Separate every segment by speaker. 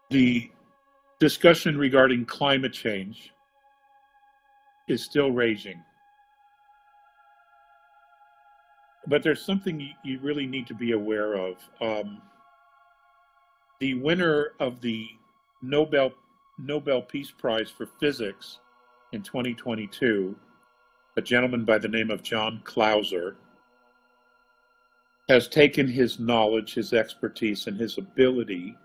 Speaker 1: The discussion regarding climate change is still raging. But there's something you really need to be aware of. The winner of the Nobel Peace Prize for Physics in 2022, a gentleman by the name of John Clauser, has taken his knowledge, his expertise, and his ability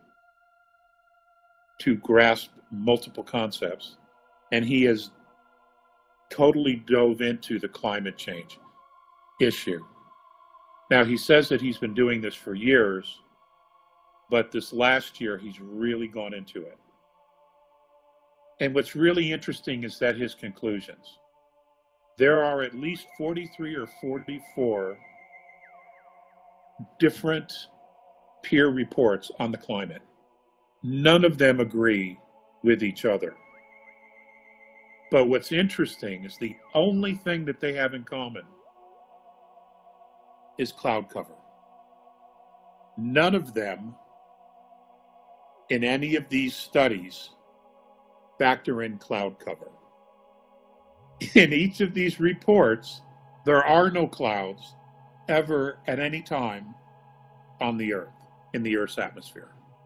Speaker 1: to grasp multiple concepts, and he has totally dove into the climate change issue. Now, he says that he's been doing this for years, but this last year he's really gone into it. And what's really interesting is that his conclusions. There are at least 43 or 44 different peer reports on the climate. None of them agree with each other. But what's interesting is the only thing that they have in common is cloud cover. None of them in any of these studies factor in cloud cover. In each of these reports, there are no clouds ever at any time on the Earth, in the Earth's atmosphere.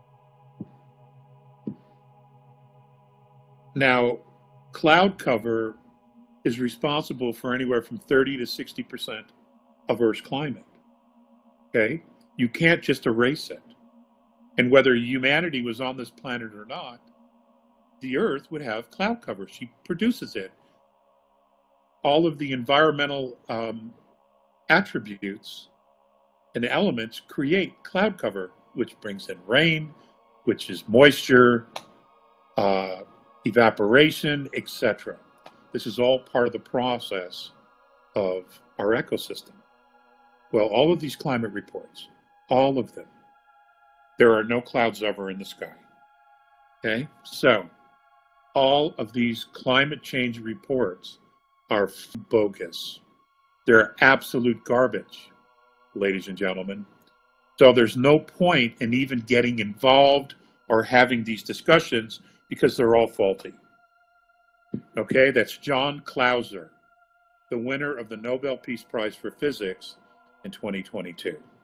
Speaker 1: Now, cloud cover is responsible for anywhere from 30 to 60% of Earth's climate. Okay? You can't just erase it. And whether humanity was on this planet or not, the Earth would have cloud cover. She produces it. All of the environmental attributes and elements create cloud cover, which brings in rain, which is moisture, evaporation, etc. This is all part of the process of our ecosystem. Well, all of these climate reports, all of them, there are no clouds ever in the sky. Okay? So, all of these climate change reports are bogus. They're absolute garbage, ladies and gentlemen. So there's no point in even getting involved or having these discussions because they're all faulty. Okay, that's John Clauser, the winner of the Nobel Peace Prize for Physics in 2022.